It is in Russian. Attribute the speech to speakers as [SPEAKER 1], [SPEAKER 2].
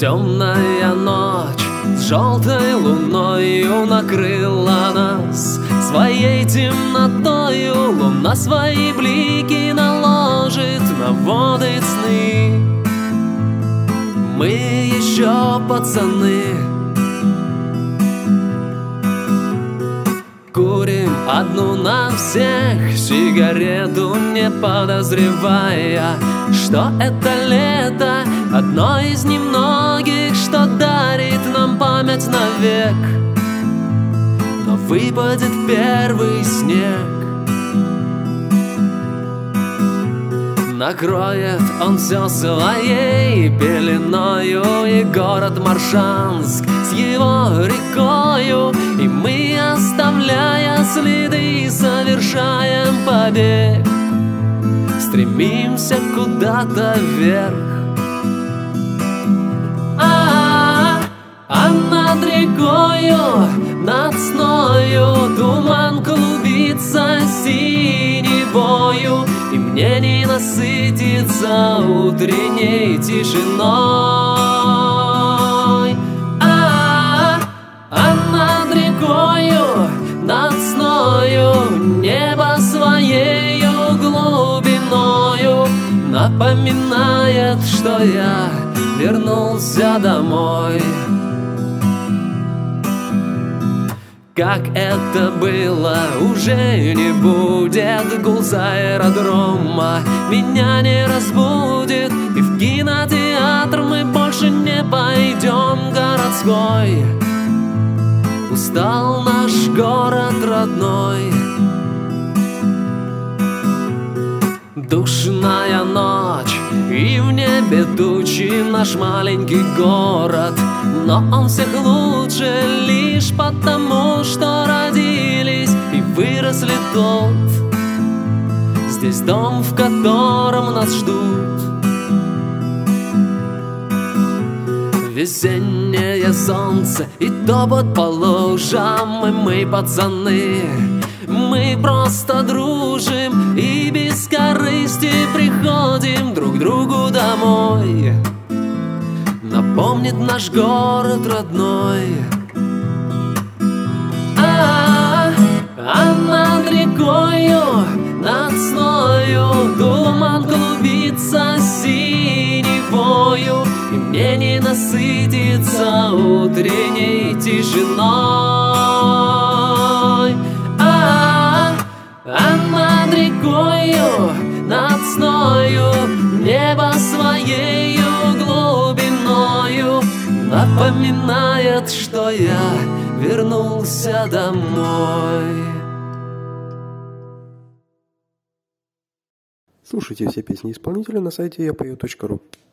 [SPEAKER 1] Темная ночь с желтой луною накрыла нас своей темнотою. Луна свои блики наложит на воды сны. Мы еще пацаны, курим одну на всех сигарету, не подозревая, что это лето одно из немногих, что дарит нам память навек. Но выпадет первый снег, накроет он все своей пеленою, и город Моршанск с его рекою. И мы, оставляя следы, совершаем побег, стремимся куда-то вверх. А над рекою, над сною туман клубится синевою, и мне не насытиться утренней тишиной. А над рекою, над сною небо своею глубиною напоминает, что я вернулся домой. Как это было, уже не будет. Гул с аэродрома меня не разбудит, и в кинотеатр мы больше не пойдем городской. Устал наш город родной. Душная ночь, и в небе тучи, наш маленький город. Но он всех лучше лишь потому, что родились и выросли тут. Здесь дом, в котором нас ждут. Весеннее солнце и топот по лужам, и мы пацаны, мы просто дружим и без корысти приходим друг к другу домой. Напомнит наш город родной. А над рекою, над сною туман клубится синевою, и мне не насытиться утренней тишиной. А над рекою, над сною небо своею глубиною напоминает, что я вернулся домой.
[SPEAKER 2] Слушайте все песни исполнителя на сайте yapою.ru.